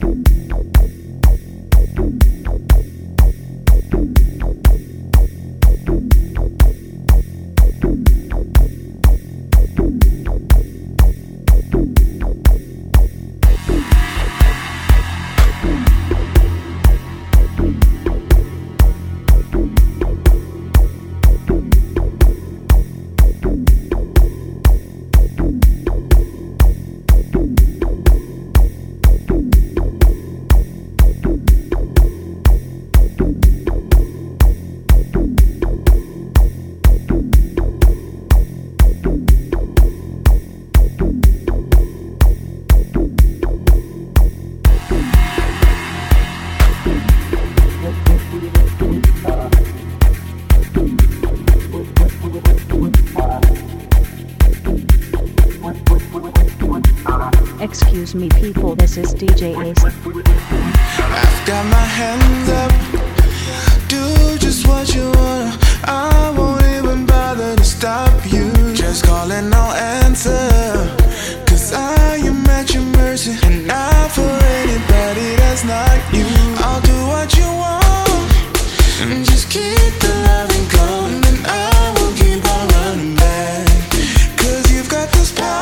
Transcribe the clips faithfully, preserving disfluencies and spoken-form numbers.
Excuse me people, this is D J Ace. I've got my hands up. Do just what you wanna. I won't even bother to stop you. Just call and I'll answer. Cause I am at your mercy. And not for anybody that's not you. I'll do what you want. And just keep the loving going. And I will keep on running back. Cause you've got this power.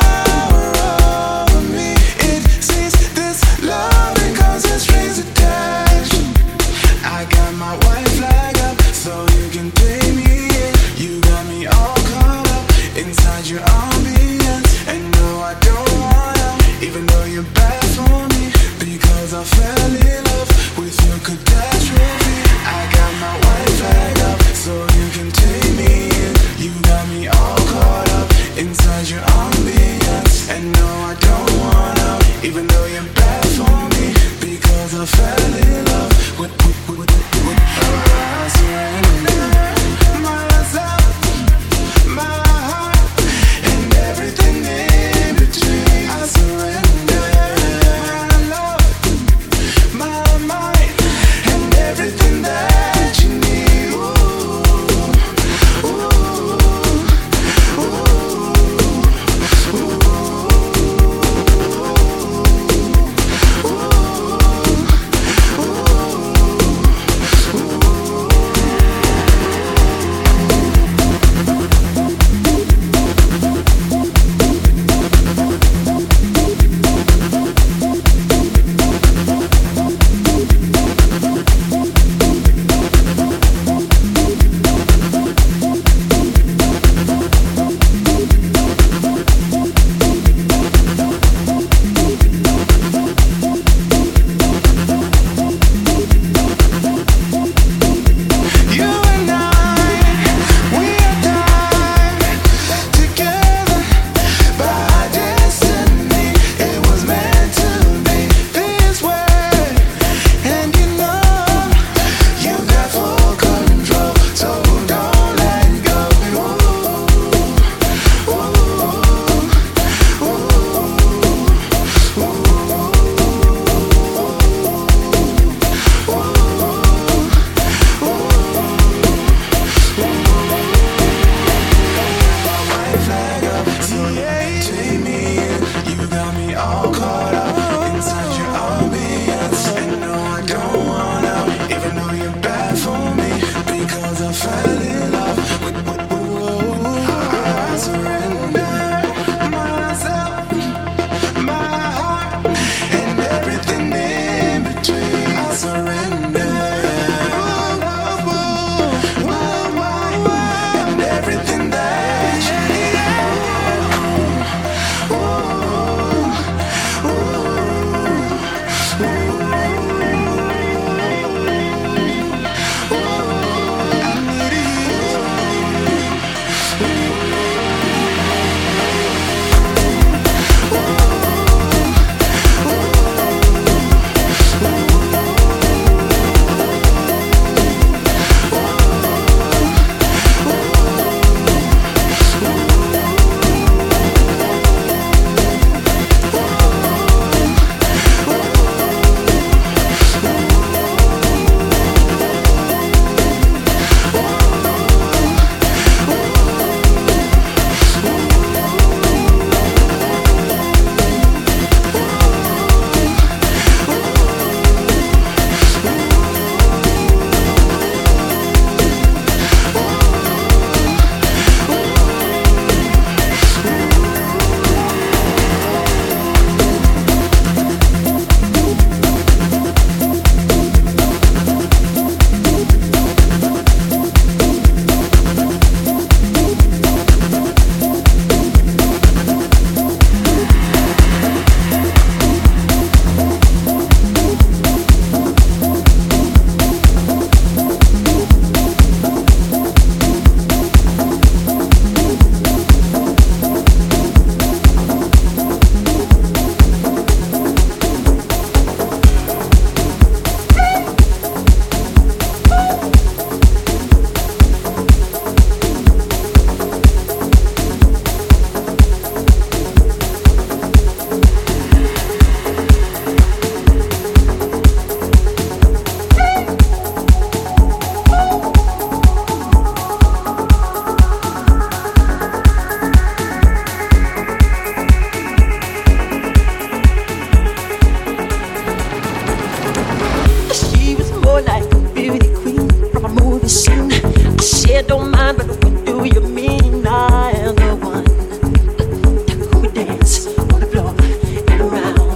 said don't mind, but what do you mean? I am the one who would dance on the floor and around.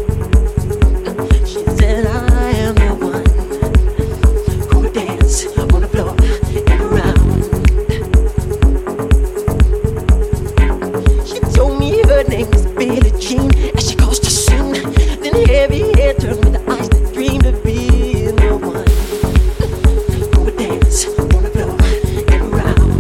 She said I am the one who would dance on the floor and around. She told me her name is Billie Jean as she caused a scene. Then heavy hair turned with the eyes that dreamed of being the one who would dance on the floor and around.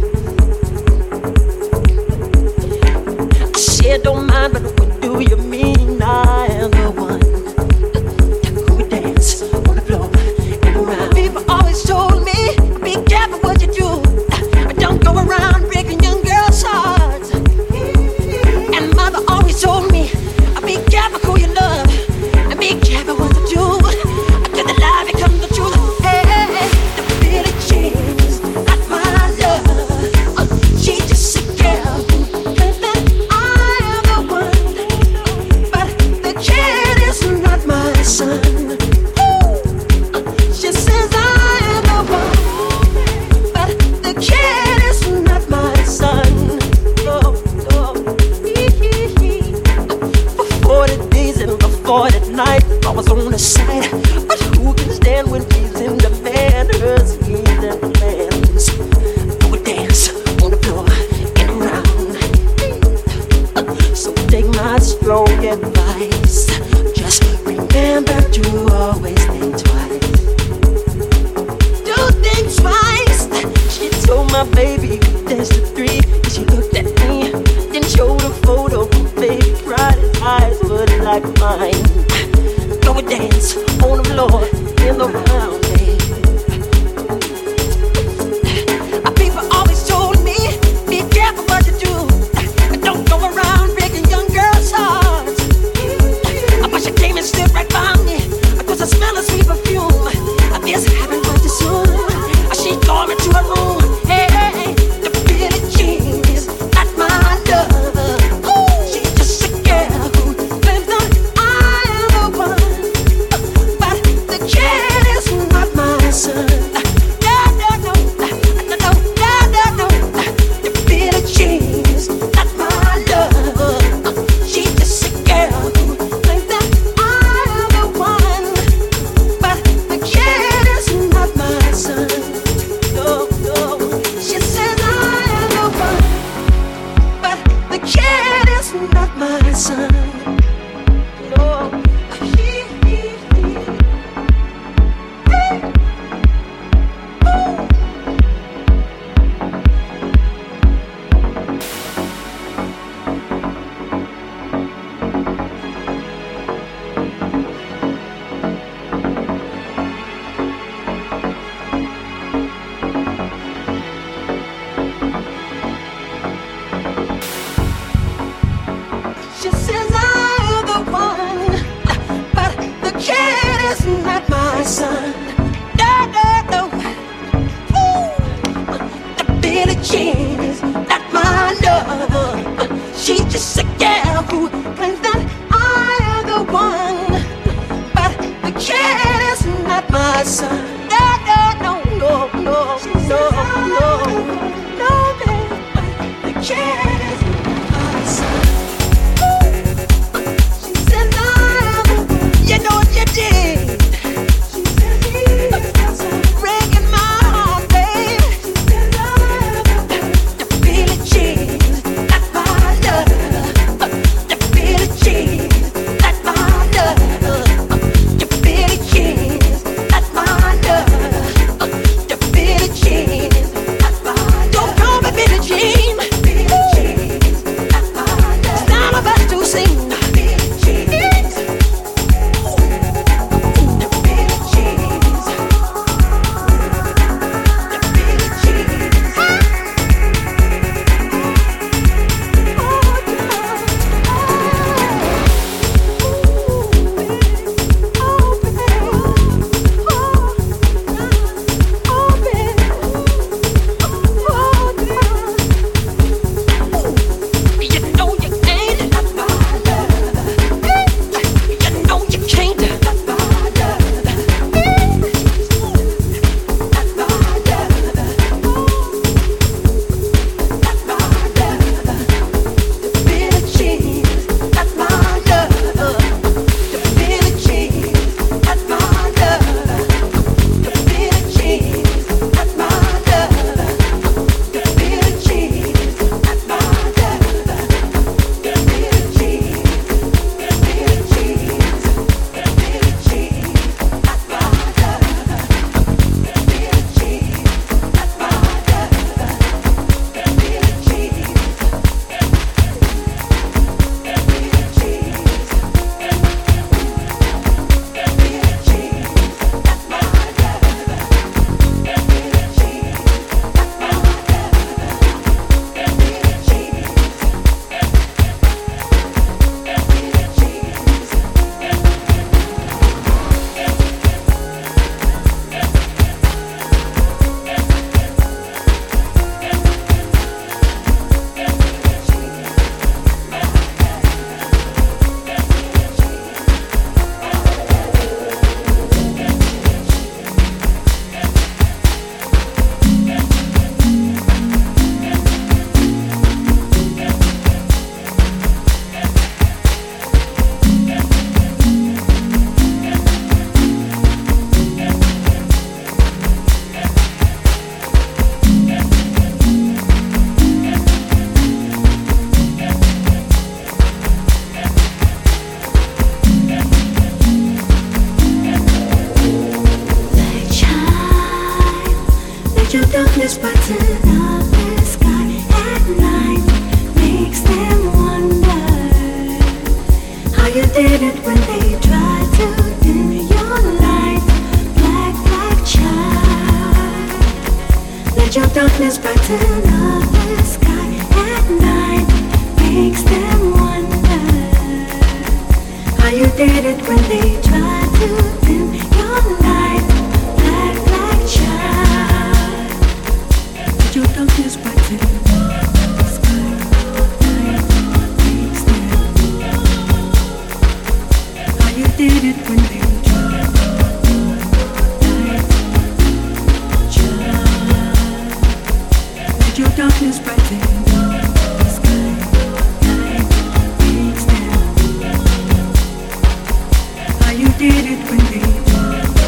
I said don't mind, but what do you mean? I am the one who would dance on the floor and around. People always told me, be careful what you do. Don't go around breaking young girls' hearts. And mother always told me, be careful who you love, and be careful what you do. Till the lie becomes the truth. Hey, hey, hey, the Billie Jean is not my love. Uh, she's just a girl who thinks that I am the one, but the kid is not my son. Ooh, uh, she says I am the one, but the kid is not my son. No, no. forty days and the fortieth night, I was on the side. But who can stand when she's in demand? Her schemes and plans. I would dance on the floor and around. So take my strong advice. Just remember to always think twice. Do think twice. She told my baby there's the three. She looked at me, then showed a photo. Baby cried, his eyes were like mine. Go and dance on the floor in the round, babe. People always told me, be careful what you do. Don't go around breaking young girls' hearts. But she came and stood right by me. Cause I smell a sweet perfume. This happened much too soon. She called me to her room. Hey, hey, hey, the Billie Jean is not my love. She's just a girl who claims that I am the one, but the kid is not my son. No, no, no, no, no, no, no, no. The Billie Jean is not my love. She's just a girl who claims that I am the one, but the kid is not my son. No, no. She says I am the one, but the kid is not my son. No. She says I am the one, but the kid is not my son. No, no, no. Ooh, the Billie Jean is not my love. She's just a girl who claims that I am the one, but the kid is not my son. No, no, no, no, no, no, no, no, babe. The kid is not my son. You know what you did? Breaking my heart, babe. The Billie Jean, not my love. The Billie Jean, not my love. The Billie Jean, not my love. The Billie Jean, not my love. Don't call me Billie Jean. Billie Jean. darkness brighten up the sky at night, makes them wonder how you did it when they tried to dim your light. Black, black child, let your darkness brighten up the sky at night, makes them wonder how you did it when they tried to dim your light. Black, black child, let your darkness brighten up the sky at night, makes them how you did it when they tried to dim child. Let your darkness brighten up the sky at night, makes them how you did it when they tried to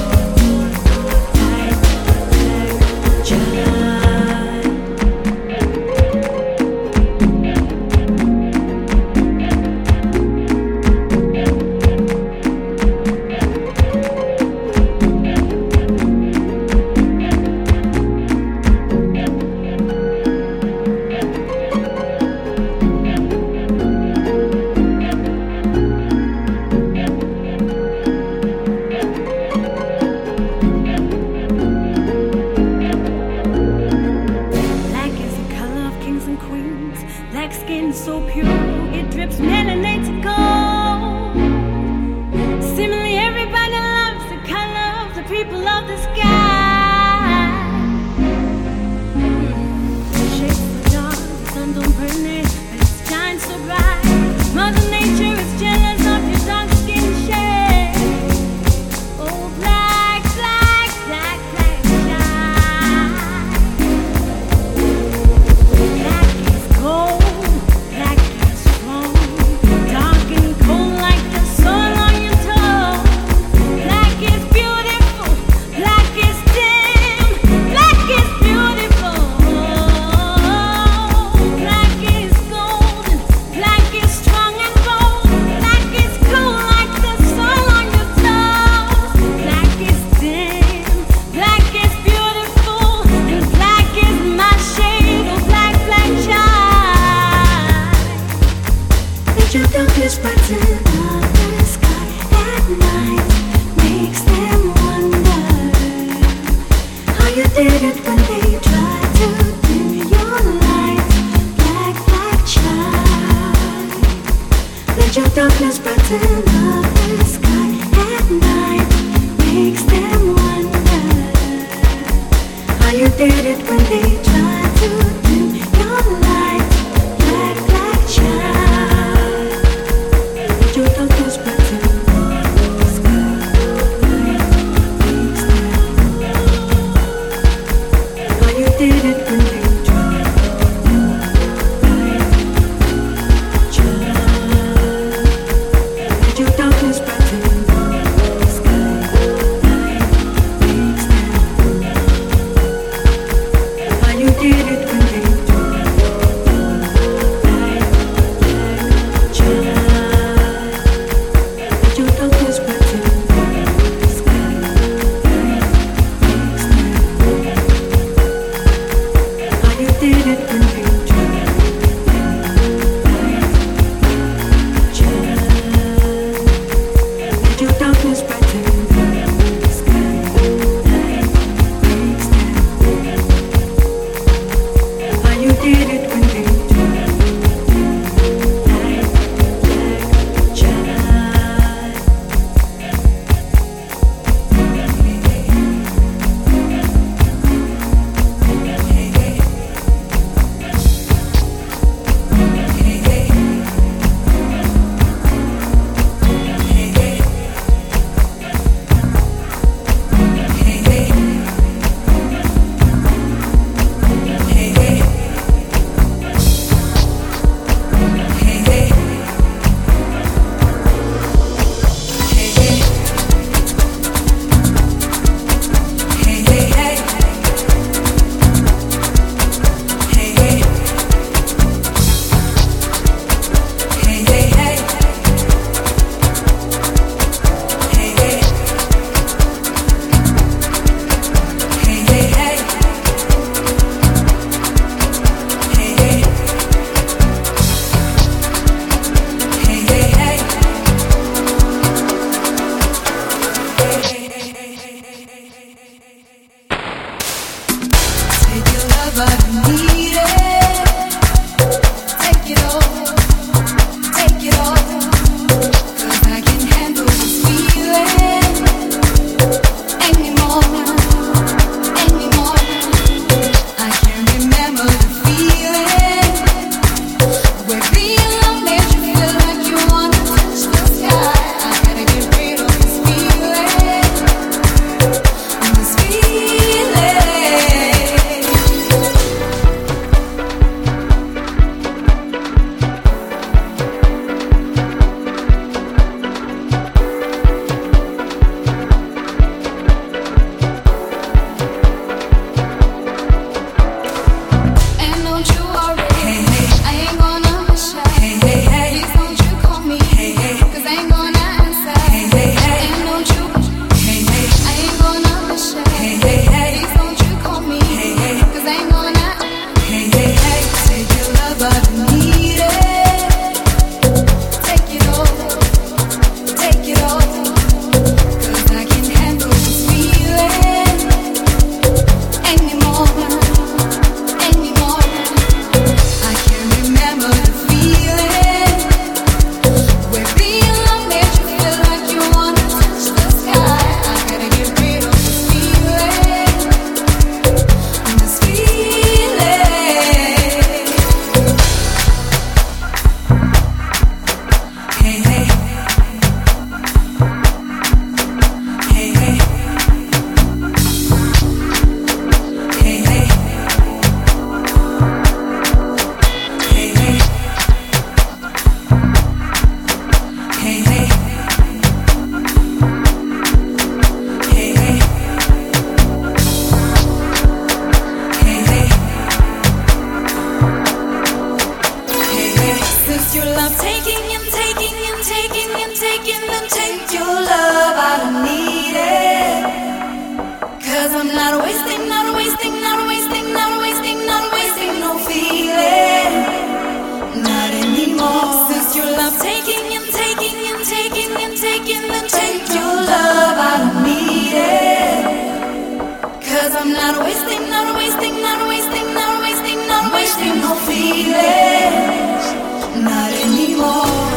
place, not anymore.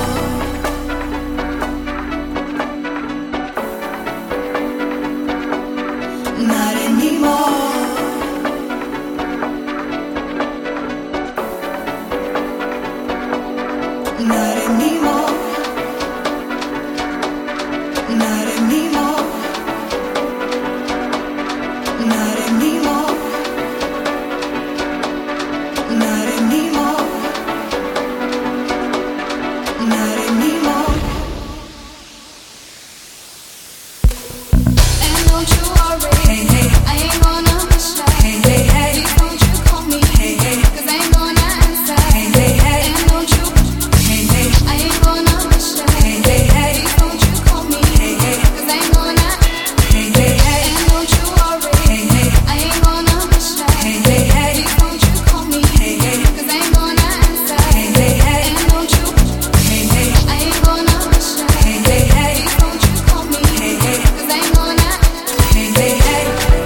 Not anymore. Not anymore. Not anymore. Not anymore. Not anymore. Not anymore. And don't you worry, hey, hey. I ain't gonna miss you. Hey, hey, hey. Please don't you call me, hey, hey. 'Cause I ain't gonna answer, hey, hey, hey. And don't you, hey, hey. I ain't gonna miss you. Hey, hey, hey. Please don't you call me, hey, hey. 'Cause I ain't gonna, hey, hey, hey. And don't you worry, hey, hey. I ain't gonna miss you. Hey, hey, hey. Please don't you call me, hey, hey. 'Cause I ain't gonna answer, hey, hey, hey. And don't you, hey, hey. I ain't gonna miss you. Hey, hey, hey. Please don't you call me, hey, hey. 'Cause I ain't gonna, hey, hey, hey.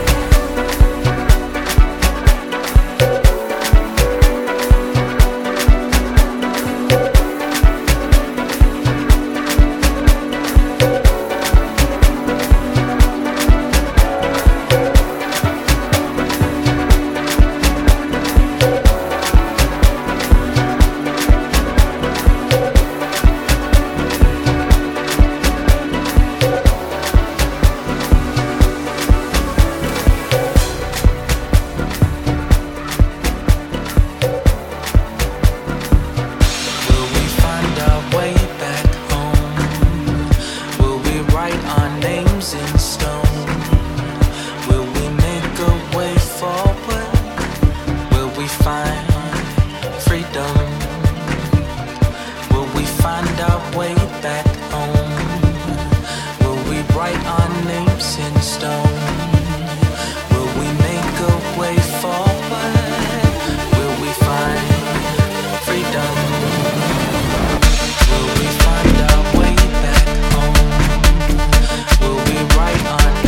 Will we find our way back home? Will we write our names in stone? Will we make a way forward? Will we find freedom? Will we find our way back home? Will we write our names in stone? Will we make a way forward? Will we find freedom? Will we find our way back home? Will we write our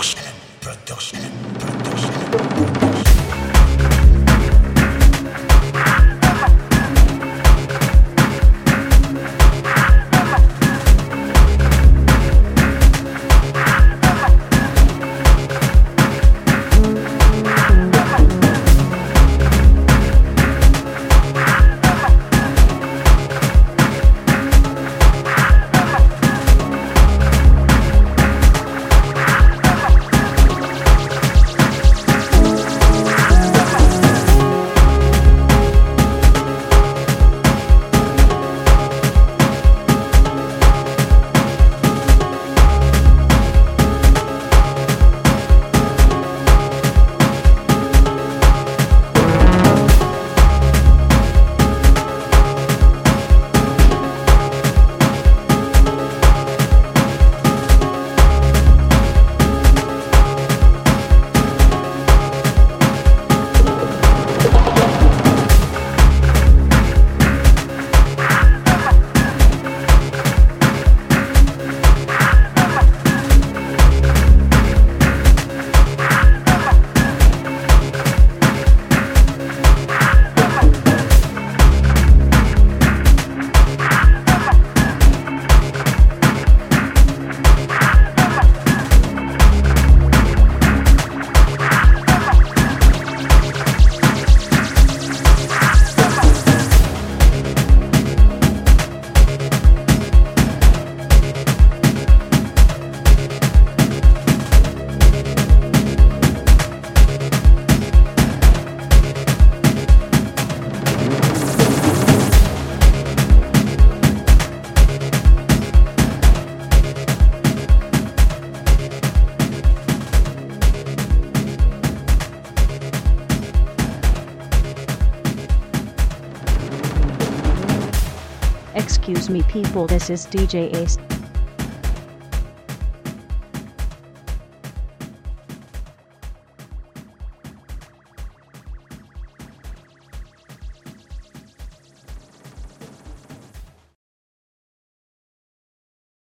Production. Production. Production. Excuse me people, this is D J Ace.